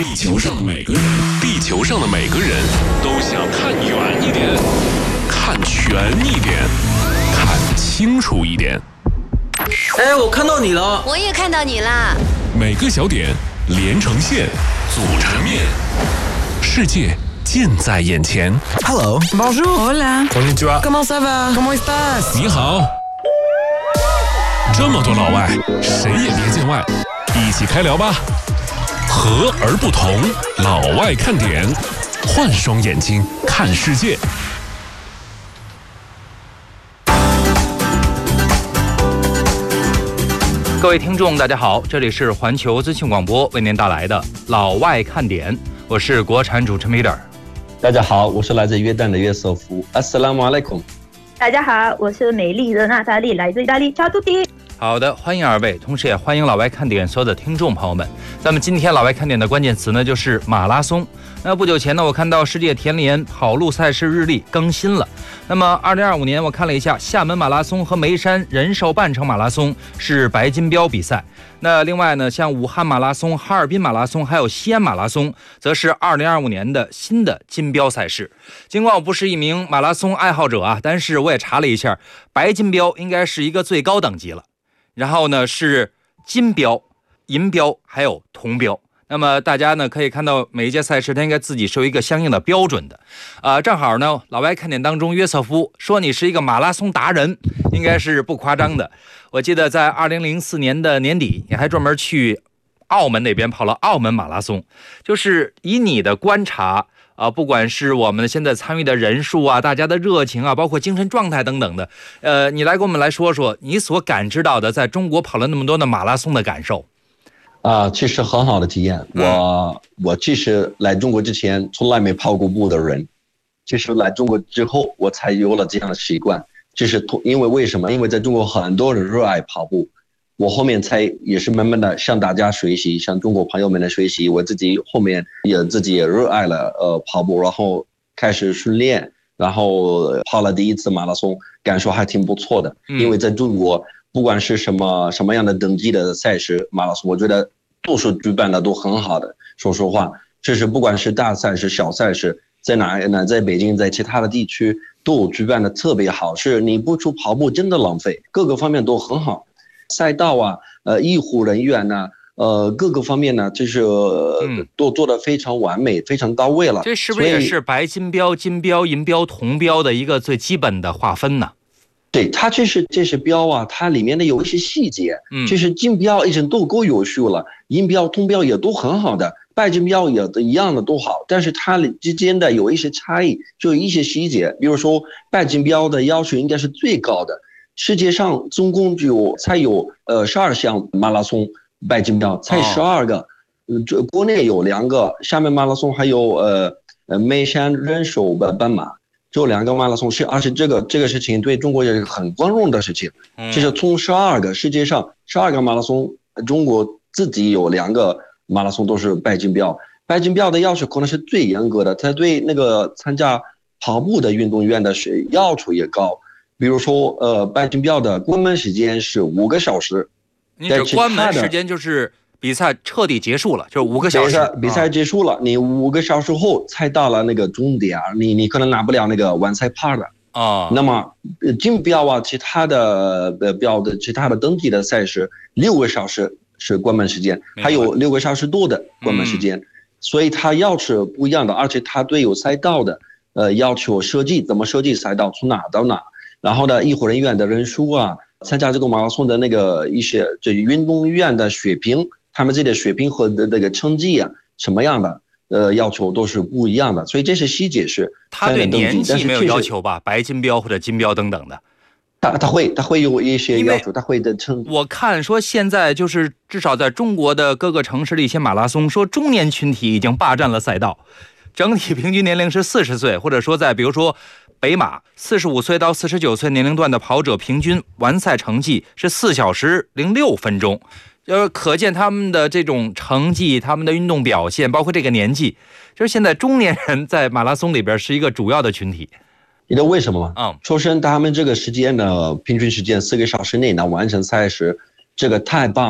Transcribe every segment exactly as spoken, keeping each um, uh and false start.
地球上的每个人，地球上的每个人都想看远一点，看全一点，看清楚一点。 哎，我看到你了。 我也看到你啦。 每个小点连成线，组成面，世界近在眼前。 Hello, bonjour, hola, konnichiwa, comment ça va, comment estás？ 你好。这么多老外，谁也别见外，一起开聊吧。和而不同，老外看点，换双眼睛看世界。 各位听众大家好，这里是环球资讯广播为您带来的老外看点，我是国产主持人 Peter。 大家好，我是来自约旦的约瑟夫。 Assalamu alaikum。 大家好，我是美丽的娜塔莉，来自意大利。Ciao tutti。 好的，欢迎二位，同时也欢迎老外看点所有的听众朋友们。咱们今天老外看点的关键词呢，就是马拉松。那不久前呢，我看到世界田联跑路赛事日历更新了。那么二零二五年我看了一下，厦门马拉松和眉山人寿半程马拉松是白金标比赛。那另外呢，像武汉马拉松、哈尔滨马拉松还有西安马拉松，则是二零二五年的新的金标赛事。尽管我不是一名马拉松爱好者啊，但是我也查了一下，白金标应该是一个最高等级了。然后呢是金标、银标还有铜标。那么大家呢可以看到每一届赛事它应该自己是有一个相应的标准的。呃，正好呢老外看点当中约瑟夫说你是一个马拉松达人，应该是不夸张的。我记得在二零零四年的年底，你还专门去澳门那边跑了澳门马拉松。就是以你的观察啊，不管是我们现在参与的人数啊，大家的热情啊，包括精神状态等等的，呃，你来给我们来说说你所感知到的在中国跑了那么多的马拉松的感受。 啊、呃，其实很好的体验。我、嗯、我其实来中国之前从来没跑过步的人，其实来中国之后我才有了这样的习惯。就是因为为什么？因为在中国很多人热爱跑步，我后面才也是慢慢的向大家学习，向中国朋友们的学习。我自己后面也自己也热爱了呃跑步，然后开始训练，然后跑了第一次马拉松，感受还挺不错的。因为在中国不管是什么什么样的等级的赛事马拉松，我觉得都是举办的都很好的。说实话，这是不管是大赛事小赛事，在哪呢？在北京，在其他的地区都举办的特别好，是你不出跑步真的浪费，各个方面都很好。赛道啊，呃，医护人员呢、啊，呃，各个方面呢，就是、呃嗯、都做得非常完美，非常到位了。 这是不是也是白金标、金标、银标、铜标的一个最基本的划分呢？ 对，它这是这是标啊，它里面的有一些细节，嗯，就是金标已经都够优秀了，银标、铜标也都很好的，白金标也一样的都好，但是它之间的有一些差异，就有一些细节，比如说白金标的要求应该是最高的。世界上总共就才有呃十二项马拉松白金标，才十二个，呃，国内有两个，厦门马拉松还有呃呃眉山人寿半马，这两个马拉松是，而且这个这个事情对中国也是很光荣的事情。就是从十二个世界上十二个马拉松，中国自己有两个马拉松都是白金标，白金标的要求可能是最严格的，它对那个参加跑步的运动员的是要求也高。比如说，呃，白金标的关门时间是五个小时。 你指关门时间就是比赛彻底结束了，就是五个小时。 比赛结束了，你五个小时后才到了那个终点，你你可能拿不了那个完赛牌的啊。那么金标啊，其他的呃标的其他的登记的赛事，六个小时是关门时间，还有六个小时多的关门时间，嗯、所以它要求不一样的，而且它对有赛道的呃要求设计怎么设计赛道，从哪到哪。然后呢，医护人员的人数啊，参加这个马拉松的那个一些这运动员的水平，他们自己的水平和的那个成绩啊，什么样的呃要求都是不一样的，所以这些细节是。 他对年纪没有要求吧？白金标或者金标等等的。 他他会他会有一些要求，他会的成。 我看说现在就是至少在中国的各个城市的一些马拉松，说中年群体已经霸占了赛道，整体平均年龄是四十岁，或者说在比如说。北马四十五岁到四十九岁年龄段的跑者平均完赛成绩是四小时零六分钟，呃，可见他们的这种成绩，他们的运动表现，包括这个年纪，就是现在中年人在马拉松里边是一个主要的群体。 你知道为什么吗？ 嗯， 首先他们这个时间呢，平均时间四个小时内能完成赛事，这个太棒了。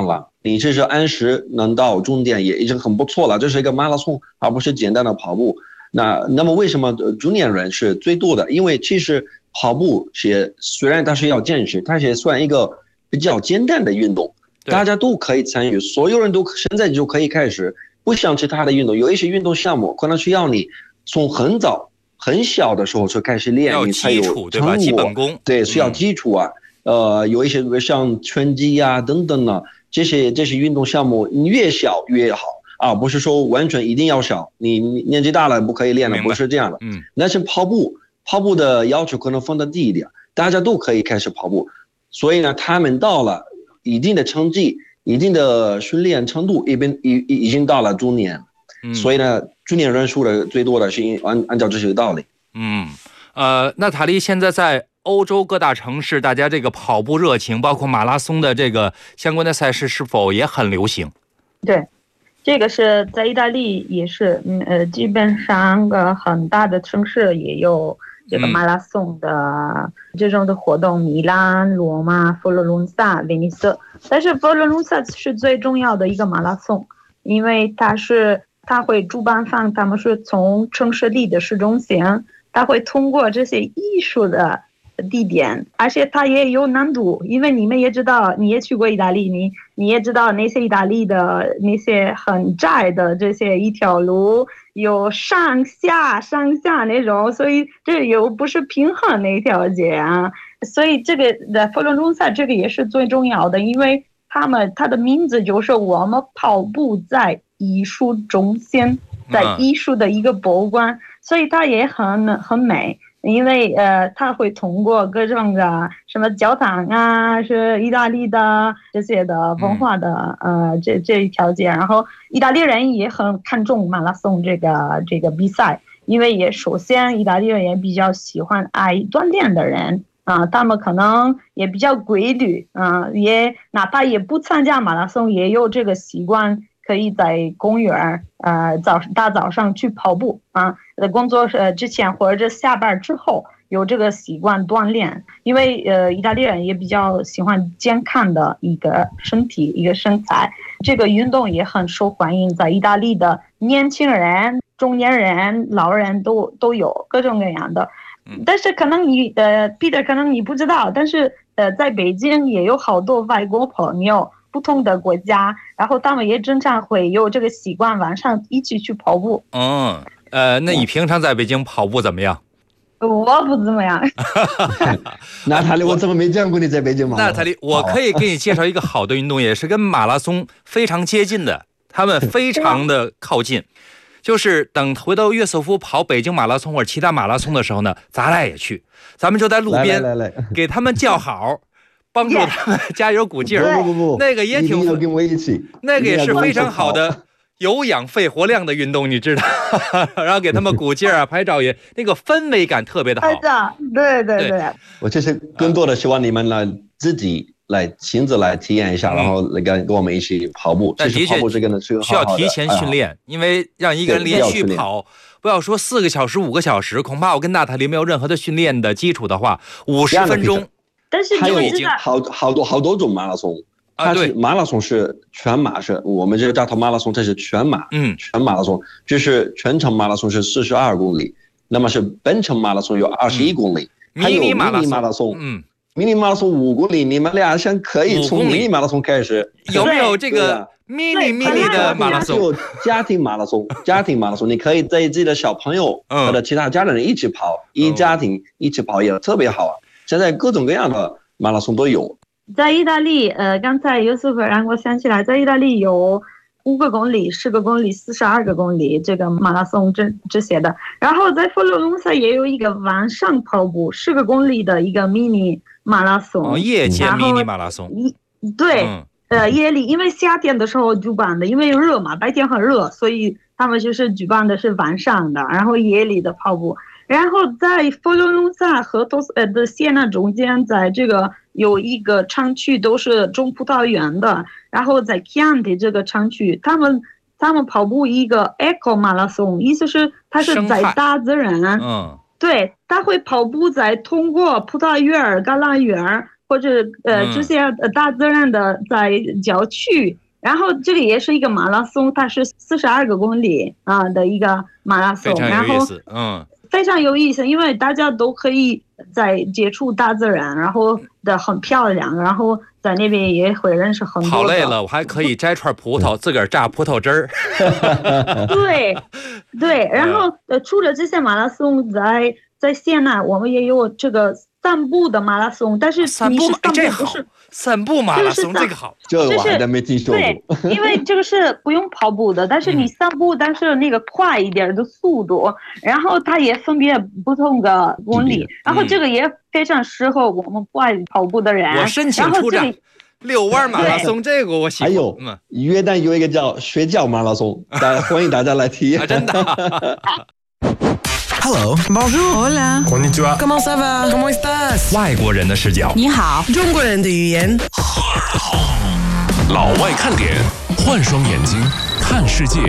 你这是按时能到终点也已经很不错了，这是一个马拉松，而不是简单的跑步。那那么为什么中年人是最多的？因为其实跑步是虽然它是要坚持，它也算一个比较简单的运动，大家都可以参与，所有人都现在就可以开始。不像其他的运动，有一些运动项目可能需要你从很早很小的时候就开始练，你才有成果， 对吧？基本功， 对，需要基础啊。嗯、呃，有一些像拳击啊等等呢，这些这些运动项目，你越小越好啊，不是说完全一定要小，你年纪大了不可以练了，不是这样的。嗯，但是跑步，跑步的要求可能放得低一点，大家都可以开始跑步，所以呢，他们到了一定的成绩。一定的训练程度已经已已经到了中年，嗯、所以呢，中年人数的最多的是按按照这些道理。 嗯，呃，娜塔莉现在在欧洲各大城市，大家这个跑步热情，包括马拉松的这个相关的赛事，是否也很流行？ 对，这个是在意大利也是，嗯呃，基本上个很大的城市也有这个马拉松的这种的活动，米兰、罗马、佛罗伦萨、威尼斯。但是佛罗伦萨是最重要的一个马拉松，因为它是它会主办方他们是从城市里的市中心，它会通过这些艺术的地点，而且它也有难度，因为你们也知道，你也去过意大利，你你也知道那些意大利的那些很窄的这些一条路有上下上下那种，所以这又不是平衡那条街啊。所以这个的佛罗伦萨这个也是最重要的，因为他们他的名字就是我们跑步在艺术中心，在艺术的一个博物馆，所以它也很很美，因为呃它会通过各种的什么教堂啊，是意大利的这些的文化的呃这这一条街，然后意大利人也很看重马拉松这个这个比赛，因为也首先意大利人也比较喜欢爱锻炼的人。啊、呃，他们可能也比较规律，啊、呃，也哪怕也不参加马拉松，也有这个习惯，可以在公园，呃，早大早上去跑步啊，在工作呃之前或者下班之后有这个习惯锻炼，因为呃意大利人也比较喜欢健康的一个身体一个身材，这个运动也很受欢迎，在意大利的年轻人、中年人、老人都都有各种各样的。但是可能你呃 Peter 可能你不知道，但是呃在北京也有好多外国朋友，不同的国家，然后他们也经常会有这个习惯，晚上一起去跑步。 嗯，呃，那你平常在北京跑步怎么样？ 我不怎么样。 娜塔莉，我怎么没见过你在北京跑？ 娜塔莉，我可以给你介绍一个好的运动，也是跟马拉松非常接近的，他们非常的靠近。就是等回到约瑟夫跑北京马拉松或者其他马拉松的时候呢，咱俩也去，咱们就在路边给他们叫好，帮助他们加油鼓劲儿。 不不不， 那个也挺要跟我一起， 那个也是非常好的有氧肺活量的运动，你知道？然后给他们鼓劲儿啊，拍照也那个氛围感特别的好。 对对对， 我其实更多的希望你们来自己。来亲自来体验一下，然后来跟跟我们一起跑步。 但的确需要提前训练，因为让一个人连续跑，不要说四个小时、五个小时，恐怕我跟娜塔莉没有任何的训练的基础的话，五十分钟。 但是还有好好多好多种马拉松啊，对，马拉松是全马，是我们这个大头马拉松，这是全马，嗯，全马拉松，就是全程马拉松是四十二公里，那么是本程马拉松有二十一公里，还有迷你马拉松，嗯。迷你马拉松五公里，你们俩先可以从迷你马拉松开始。 有没有这个迷你迷你的马拉松？ 有家庭马拉松，家庭马拉松，你可以带自己的小朋友或者其他家人一起跑，一家庭一起跑也特别好啊。现在各种各样的马拉松都有。 在意大利，呃，刚才尤素夫让我想起来，在意大利有五个公里、十个公里、四十二个公里这个马拉松这这些的。然后在佛罗伦萨也有一个晚上跑步十个公里的一个迷你。马拉松， 哦，夜间迷你马拉松， 对，嗯、呃，夜里，因为夏天的时候举办的，因为热嘛，白天很热，所以他们就是举办的是晚上的，然后夜里的跑步。然后在佛罗伦萨和托斯呃的谢纳中间，在这个有一个厂区都是种葡萄园的，然后在 Chianti 这个厂区，他们他们跑步一个 eco 马拉松，意思是它是在大自然，嗯。对，他会跑步在通过葡萄园、橄榄园或者呃这些大自然的在郊区然后这个也是一个马拉松，它是四十二个公里啊的一个马拉松， 非常有意思，嗯， 非常有意思，因为大家都可以在接触大自然，然后的很漂亮，然后在那边也会认识很多。 跑累了，我还可以摘串葡萄，自个儿榨葡萄汁儿。 对，对，然后呃，除了这些马拉松，在在西安呢，我们也有这个散步的马拉松，但是你是散步不是。 散步马拉松这个好， 这我还真没听说过。 对，因为这个是不用跑步的，但是你散步，但是那个快一点的速度，然后它也分别不同的公里，然后这个也非常适合我们不爱跑步的人。 我申请出战遛弯马拉松，这个我喜欢。 还有约旦有一个叫睡觉马拉松，大家欢迎大家来体验。 真的。 Hello, bonjour, hola, konnichiwa, comment ça va, comment estás？ 外国人的视角， 你好，中国人的语言。 老外看点，换双眼睛看世界。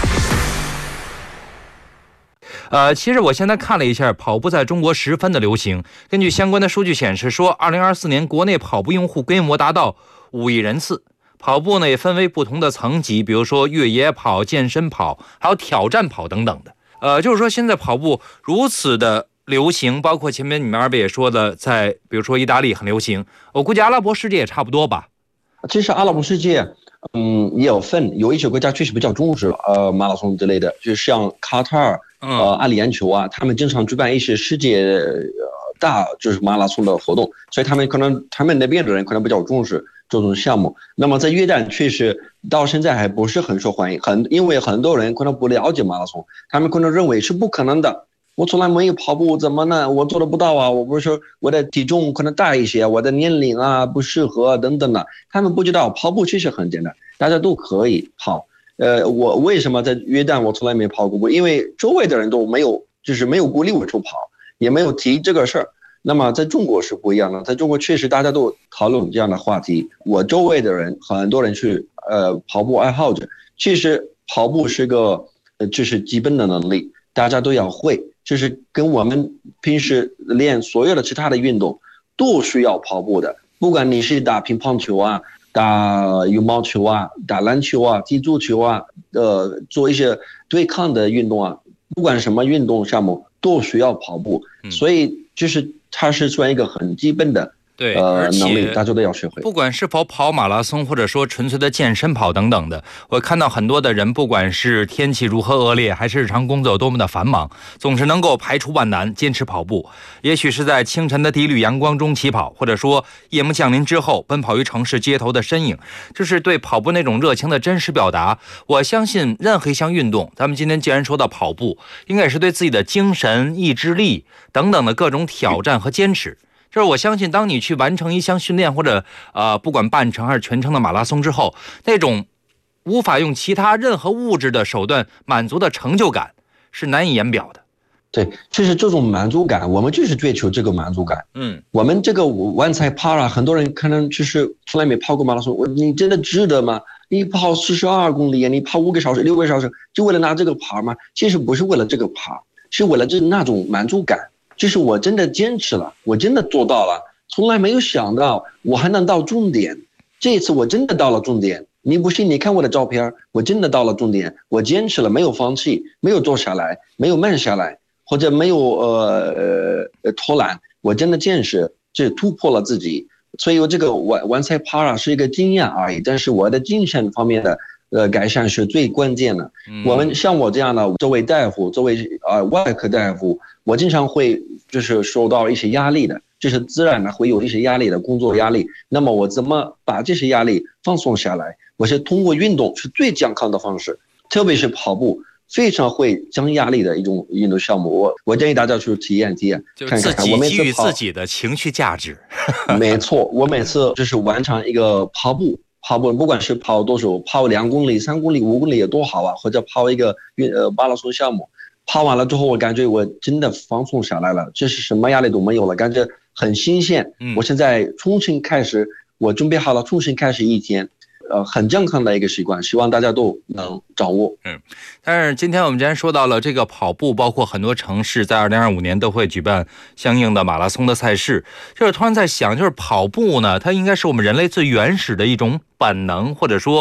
呃，其实我现在看了一下，跑步在中国十分的流行。根据相关的数据显示说，二零二四年国内跑步用户规模达到五亿人次。跑步呢也分为不同的层级，比如说越野跑、健身跑，还有挑战跑等等的。呃，就是说现在跑步如此的流行，包括前面你们二位也说的，在比如说意大利很流行，我估计阿拉伯世界也差不多吧。 其实阿拉伯世界，嗯，也有分，有一些国家确实比较重视呃马拉松之类的，就像卡塔尔、呃阿联酋啊，他们经常举办一些世界呃大就是马拉松的活动，所以他们可能他们那边的人可能比较重视这种项目。那么在约旦确实到现在还不是很受欢迎，很因为很多人可能不了解马拉松，他们可能认为是不可能的。我从来没有跑步，怎么呢？我做得不到啊！我不是说我的体重可能大一些，我的年龄啊不适合等等的。他们不知道跑步其实很简单，大家都可以跑。呃，我为什么在约旦我从来没跑过步？因为周围的人都没有，就是没有鼓励我去跑，也没有提这个事儿。那么在中国是不一样的，在中国确实大家都讨论这样的话题。我周围的人很多人去呃跑步爱好者，其实跑步是个呃这是基本的能力，大家都要会。就是跟我们平时练所有的其他的运动都需要跑步的，不管你是打乒乓球啊、打羽毛球啊、打篮球啊、踢足球啊，呃，做一些对抗的运动啊，不管什么运动项目都需要跑步，所以就是它是算一个很基本的。 对， 呃，能力大家都要学会。 不管是否跑马拉松，或者说纯粹的健身跑等等的，我看到很多的人，不管是天气如何恶劣，还是日常工作有多么的繁忙，总是能够排除万难，坚持跑步。也许是在清晨的第一缕阳光中起跑，或者说夜幕降临之后奔跑于城市街头的身影，就是对跑步那种热情的真实表达。我相信任何一项运动，咱们今天既然说到跑步，应该也是对自己的精神、意志力等等的各种挑战和坚持。就是我相信，当你去完成一项训练或者呃不管半程还是全程的马拉松之后，那种无法用其他任何物质的手段满足的成就感是难以言表的。 对，就是这种满足感，我们就是追求这个满足感。 嗯， 我们这个完赛跑了，很多人可能就是从来没跑过马拉松，我你真的值得吗？你跑四十二公里，你跑五个小时、六个小时，就为了拿这个跑吗？其实不是为了这个跑，是为了这那种满足感。就是我真的坚持了，我真的做到了，从来没有想到我还能到终点。这一次我真的到了终点，你不信你看我的照片，我真的到了终点，我坚持了，没有放弃，没有坐下来，没有慢下来，或者没有呃呃偷懒，我真的坚持，这突破了自己。所以我这个完完赛跑啊是一个经验而已，但是我的精神方面的呃改善是最关键的。我们像我这样的作为大夫，作为呃外科大夫，我经常会就是受到一些压力的，就是自然的会有一些压力的工作压力。那么我怎么把这些压力放松下来？我是通过运动是最健康的方式，特别是跑步，非常会降压力的一种运动项目。我我建议大家去体验体验，看看。我每次基于自己的情绪价值。 没错，我每次就是完成一个跑步。跑步不管是跑多少，跑两公里、三公里、五公里也多好啊，或者跑一个运呃马拉松项目，跑完了之后，我感觉我真的放松下来了，这是什么压力都没有了，感觉很新鲜。嗯，我现在重新开始，我准备好了，重新开始一天。呃，很健康的一个习惯，希望大家都能掌握。 嗯，但是今天我们既然说到了这个跑步，包括很多城市在二零二五年都会举办相应的马拉松的赛事，就是突然在想，就是跑步呢，它应该是我们人类最原始的一种本能，或者说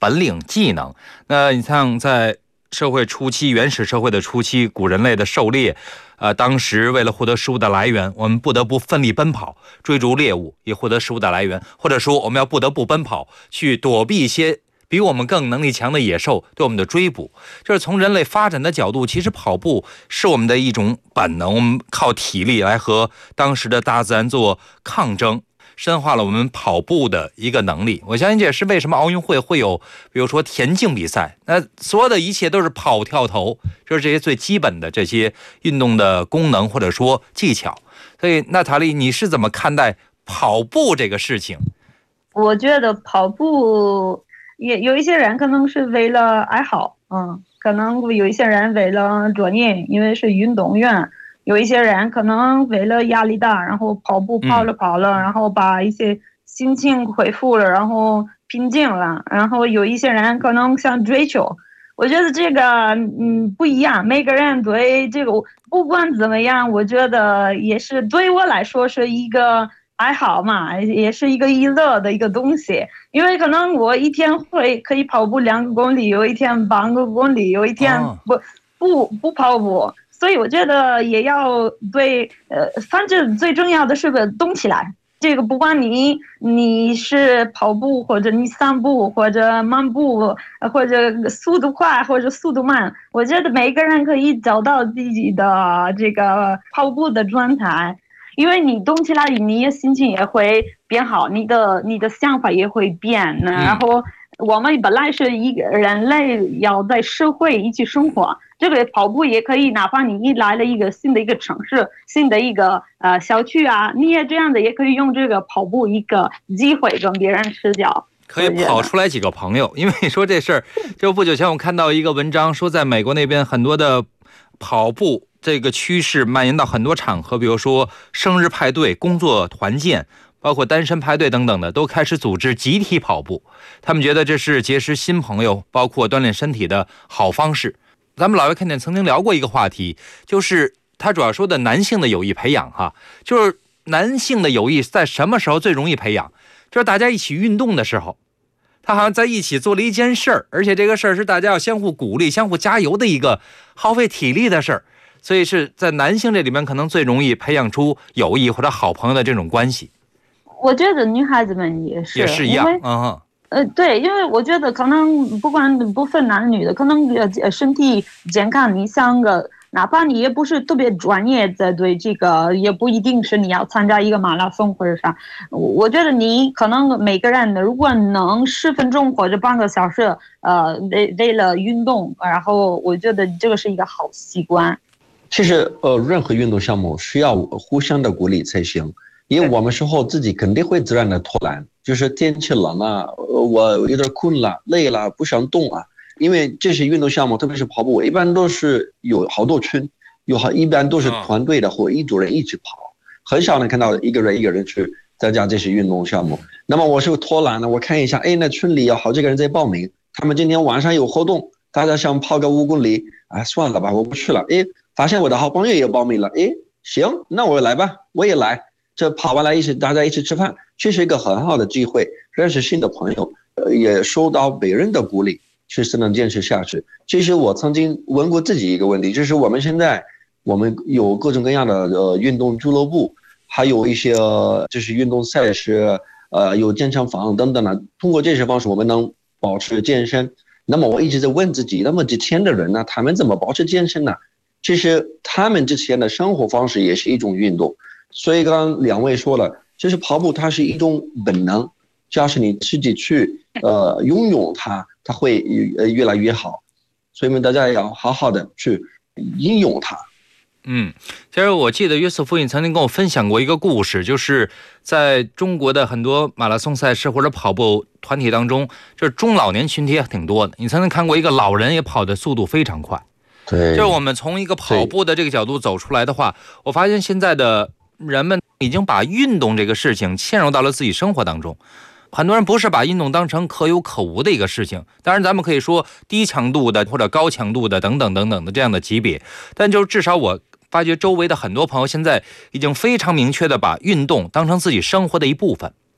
本领技能。那你像在社会初期，原始社会的初期，古人类的狩猎，呃，当时为了获得食物的来源，我们不得不奋力奔跑，追逐猎物，以获得食物的来源，或者说我们要不得不奔跑，去躲避一些比我们更能力强的野兽对我们的追捕。就是从人类发展的角度，其实跑步是我们的一种本能，我们靠体力来和当时的大自然做抗争，深化了我们跑步的一个能力。我相信这也是为什么奥运会会有比如说田径比赛，那所有的一切都是跑跳投，就是这些最基本的这些运动的功能或者说技巧。所以娜塔莉，你是怎么看待跑步这个事情？ 我觉得跑步也有一些人可能是为了爱好，嗯，可能有一些人为了专业，因为是运动员，有一些人可能为了压力大，然后跑步跑了跑了、嗯、然后把一些心情恢复了，然后平静了，然后有一些人可能想追求。我觉得这个嗯不一样，每个人对这个不管怎么样，我觉得也是对我来说是一个爱好嘛，也是一个娱乐的一个东西。因为可能我一天会可以跑步两个公里，有一天半个公里，有一天不、哦、不不跑步。所以我觉得也要对，呃，反正最重要的是动起来。这个不管你你是跑步或者你散步或者漫步或者速度快或者速度慢，我觉得每个人可以找到自己的这个跑步的状态，因为你动起来，你的心情也会变好，你的你的想法也会变，然后我们本来是一个人类要在社会一起生活，这个跑步也可以，哪怕你一来了一个新的一个城市，新的一个呃小区啊，你也这样的也可以用这个跑步一个机会跟别人社交， 可以跑出来几个朋友。因为你说这事儿，就不久前我看到一个文章说，在美国那边很多的跑步这个趋势蔓延到很多场合，比如说生日派对、工作团建，包括单身派对等等的，都开始组织集体跑步。他们觉得这是结识新朋友，包括锻炼身体的好方式。咱们老外看见曾经聊过一个话题，就是他主要说的男性的友谊培养哈，就是男性的友谊在什么时候最容易培养？就是大家一起运动的时候，他好像在一起做了一件事儿，而且这个事儿是大家要相互鼓励、相互加油的一个耗费体力的事儿，所以是在男性这里面可能最容易培养出友谊或者好朋友的这种关系。 我觉得女孩子们也是， 也是一样，嗯。 呃，对，因为我觉得可能不管不分男女的，可能呃身体健康，你像个，哪怕你也不是特别专业的，对这个也不一定是你要参加一个马拉松或者啥。我觉得你可能每个人如果能十分钟或者半个小时，呃，为为了运动，然后我觉得这个是一个好习惯。 其实呃，任何运动项目需要互相的鼓励才行。因为我们时候自己肯定会自然的偷懒，就是天气冷了，我有点困了、累了，不想动啊。因为这些运动项目，特别是跑步，一般都是有好多群，有好一般都是团队的或一组人一起跑，很少能看到一个人一个人去参加这些运动项目。那么我是偷懒了，我看一下，哎，那群里有好几个人在报名，他们今天晚上有活动，大家想跑个五公里，哎，算了吧，我不去了。哎，发现我的好朋友也报名了，哎，行，那我来吧，我也来。这跑完了一起大家一起吃饭，这是一个很好的机会，认识新的朋友，呃，也受到别人的鼓励，确实能坚持下去。其实我曾经问过自己一个问题，就是我们现在我们有各种各样的呃运动俱乐部，还有一些就是运动赛事，呃，有健身房等等的，通过这些方式我们能保持健身。那么我一直在问自己，那么之前的人呢，他们怎么保持健身呢？其实他们之前的生活方式也是一种运动。所以刚刚两位说了，就是跑步它是一种本能，假使你自己去呃拥有它，它会越来越好。所以我们大家要好好的去应用它。 嗯，其实我记得约瑟夫你曾经跟我分享过一个故事，就是在中国的很多马拉松赛事或者跑步团体当中，就是中老年群体也挺多的。你曾经看过一个老人也跑的速度非常快。 对， 就是我们从一个跑步的这个角度走出来的话，我发现现在的人们已经把运动这个事情嵌入到了自己生活当中。很多人不是把运动当成可有可无的一个事情，当然咱们可以说低强度的或者高强度的等等等等的这样的级别，但就至少我发觉周围的很多朋友现在已经非常明确的把运动当成自己生活的一部分。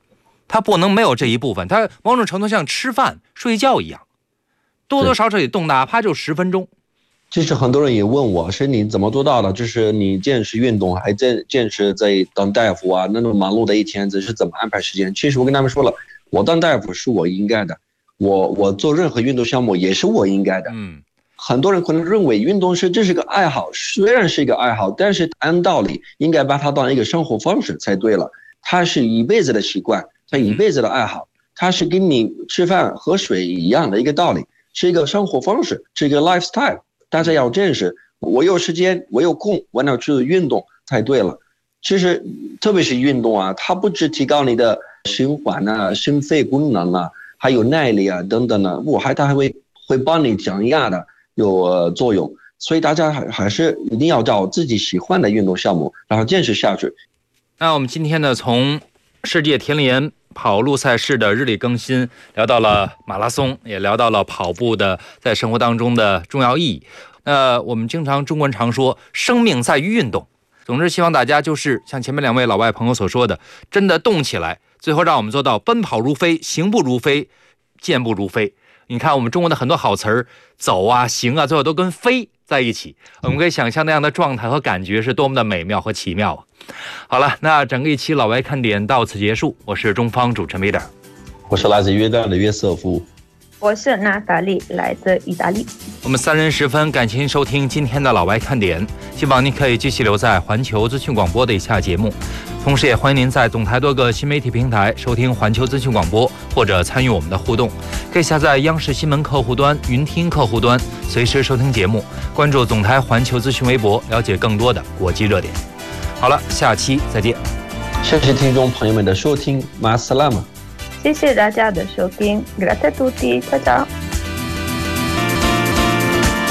它不能没有这一部分，它某种程度像吃饭睡觉一样，多多少少得动，哪怕就十分钟。 其实很多人也问我，是你怎么做到的？就是你坚持运动，还坚坚持在当大夫啊，那种忙碌的一天，这是怎么安排时间？其实我跟他们说了，我当大夫是我应该的，我我做任何运动项目也是我应该的。 嗯， 很多人可能认为运动是这是个爱好，虽然是一个爱好，但是按道理应该把它当一个生活方式才对了。它是一辈子的习惯，它一辈子的爱好，它是跟你吃饭喝水一样的一个道理，是一个生活方式，是一个 lifestyle。大家要认识，我有时间，我有空，我要去运动才对了。其实，特别是运动啊，它不只提高你的循环啊、心肺功能啊，还有耐力啊等等的，我还它还会会帮你降压的有、呃、作用。所以大家还还是一定要找自己喜欢的运动项目，然后坚持下去。 那我们今天呢，从世界田联跑路赛事的日历更新，聊到了马拉松，也聊到了跑步的在生活当中的重要意义。呃，我们经常中国人常说，生命在于运动。总之，希望大家就是像前面两位老外朋友所说的，真的动起来，最后让我们做到奔跑如飞，行步如飞，健步如飞。你看我们中国的很多好词儿，走啊、行啊，最后都跟飞在一起。我们可以想象那样的状态和感觉是多么的美妙和奇妙啊！好了，那整个一期老外看点到此结束。我是中方主持人 Peter， 我是来自约旦的约瑟夫， 我是娜塔莉，来自意大利。 我们三人十分感谢您收听今天的老外看点，希望您可以继续留在环球资讯广播的以下节目。同时也欢迎您在总台多个新媒体平台收听环球资讯广播，或者参与我们的互动。可以下载央视新闻客户端、云听客户端，随时收听节目。关注总台环球资讯微博，了解更多的国际热点。好了，下期再见。 谢谢听众朋友们的收听，马斯拉玛。 谢谢大家的收听 ，Grazie a tutti， ciao ciao。